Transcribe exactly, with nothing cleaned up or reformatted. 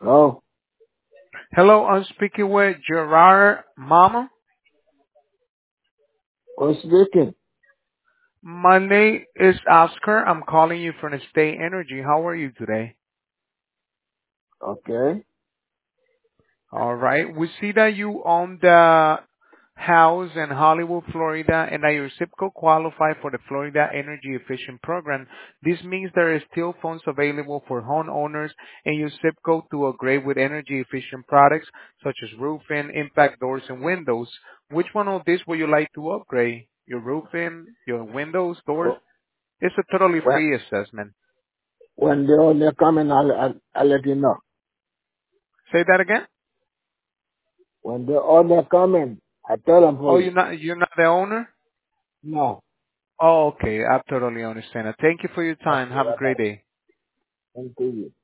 Oh, Hello, I'm speaking with Gerard Mama. what's speaking? My name is Oscar. I'm calling you from the State Energy. How are you today? Okay. All right. We see that you own the house in Hollywood, Florida, and that your zip code qualify for the Florida Energy Efficient Program. This means there is still funds available for homeowners in your zip code to upgrade with energy efficient products such as roofing, impact doors, and windows. Which one of these would you like to upgrade? Your roofing, your windows, doors? Oh, It's a totally when free assessment. when they all they coming, I'll, I'll I'll let you know. Say that again? When they all they coming, I tell them for Oh, you. you're not you're not the owner? No. Oh, okay. I totally understand. Thank you for your time. Okay. Have a Bye bye. great day. Thank you.